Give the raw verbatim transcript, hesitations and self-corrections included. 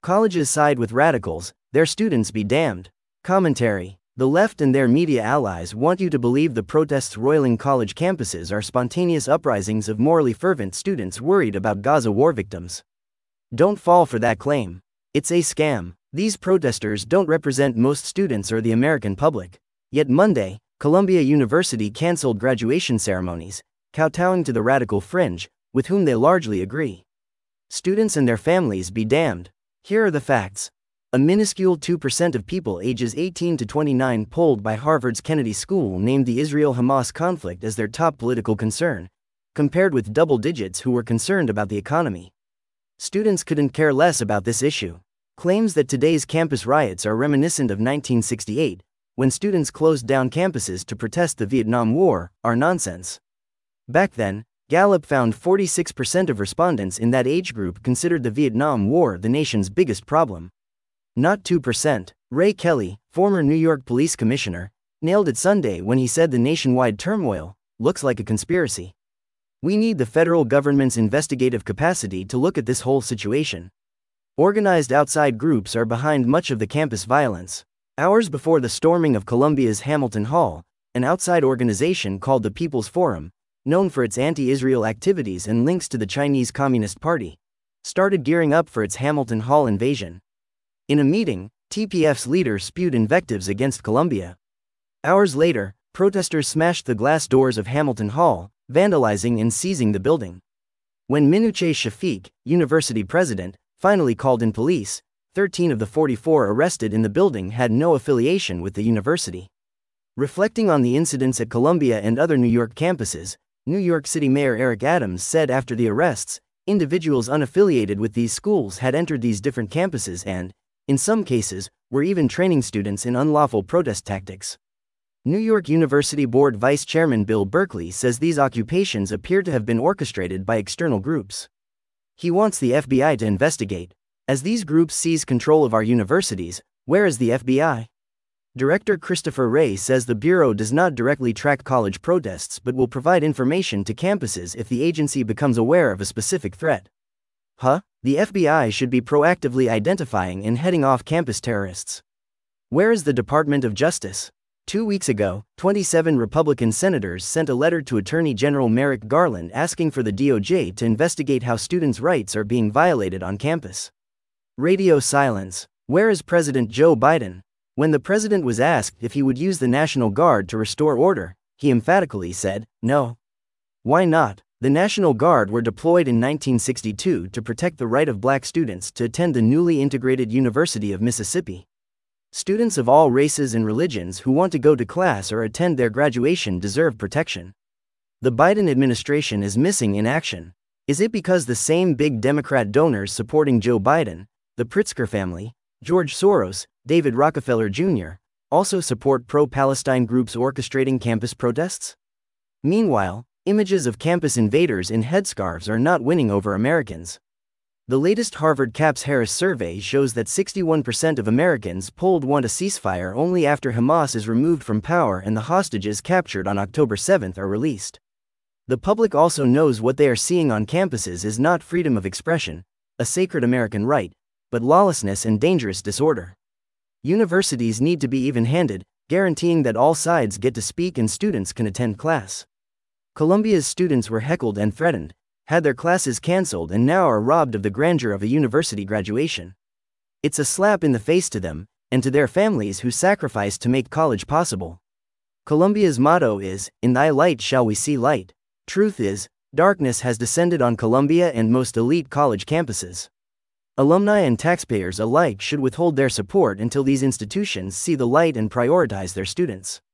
Colleges side with radicals, their students be damned. Commentary. The left and their media allies want you to believe the protests roiling college campuses are spontaneous uprisings of morally fervent students worried about Gaza war victims. Don't fall for that claim. It's a scam. These protesters don't represent most students or the American public. Yet Monday, Columbia University canceled graduation ceremonies, kowtowing to the radical fringe, with whom they largely agree. Students and their families be damned. Here are the facts. A minuscule two percent of people ages eighteen to twenty-nine polled by Harvard's Kennedy School named the Israel-Hamas conflict as their top political concern, compared with double digits who were concerned about the economy. Students couldn't care less about this issue. Claims that today's campus riots are reminiscent of nineteen sixty-eight, when students closed down campuses to protest the Vietnam War, are nonsense. Back then, Gallup found forty-six percent of respondents in that age group considered the Vietnam War the nation's biggest problem. Not two percent. Ray Kelly, former New York police commissioner, nailed it Sunday when he said the nationwide turmoil looks like a conspiracy. We need the federal government's investigative capacity to look at this whole situation. Organized outside groups are behind much of the campus violence. Hours before the storming of Columbia's Hamilton Hall, an outside organization called the People's Forum, known for its anti-Israel activities and links to the Chinese Communist Party, started gearing up for its Hamilton Hall invasion. In a meeting, T P F's leader spewed invectives against Columbia. Hours later, protesters smashed the glass doors of Hamilton Hall, vandalizing and seizing the building. When Minuche Shafiq, university president, finally called in police, thirteen of the forty-four arrested in the building had no affiliation with the university. Reflecting on the incidents at Columbia and other New York campuses, New York City Mayor Eric Adams said after the arrests, individuals unaffiliated with these schools had entered these different campuses and, in some cases, were even training students in unlawful protest tactics. New York University Board Vice Chairman Bill Berkeley says these occupations appear to have been orchestrated by external groups. He wants the F B I to investigate. As these groups seize control of our universities, where is the F B I? Director Christopher Wray says the Bureau does not directly track college protests but will provide information to campuses if the agency becomes aware of a specific threat. Huh? The F B I should be proactively identifying and heading off campus terrorists. Where is the Department of Justice? Two weeks ago, twenty-seven Republican senators sent a letter to Attorney General Merrick Garland asking for the D O J to investigate how students' rights are being violated on campus. Radio silence. Where is President Joe Biden? When the president was asked if he would use the National Guard to restore order, he emphatically said, no. Why not? The National Guard were deployed in nineteen sixty-two to protect the right of black students to attend the newly integrated University of Mississippi. Students of all races and religions who want to go to class or attend their graduation deserve protection. The Biden administration is missing in action. Is it because the same big Democrat donors supporting Joe Biden, the Pritzker family, George Soros, David Rockefeller Junior, also support pro-Palestine groups orchestrating campus protests? Meanwhile, images of campus invaders in headscarves are not winning over Americans. The latest Harvard Caps Harris survey shows that sixty-one percent of Americans polled want a ceasefire only after Hamas is removed from power and the hostages captured on October seventh are released. The public also knows what they are seeing on campuses is not freedom of expression, a sacred American right, but lawlessness and dangerous disorder. Universities need to be even-handed, guaranteeing that all sides get to speak and students can attend class. Columbia's students were heckled and threatened, had their classes canceled and now are robbed of the grandeur of a university graduation. It's a slap in the face to them, and to their families who sacrificed to make college possible. Columbia's motto is, "In thy light shall we see light." Truth is, darkness has descended on Columbia and most elite college campuses. Alumni and taxpayers alike should withhold their support until these institutions see the light and prioritize their students.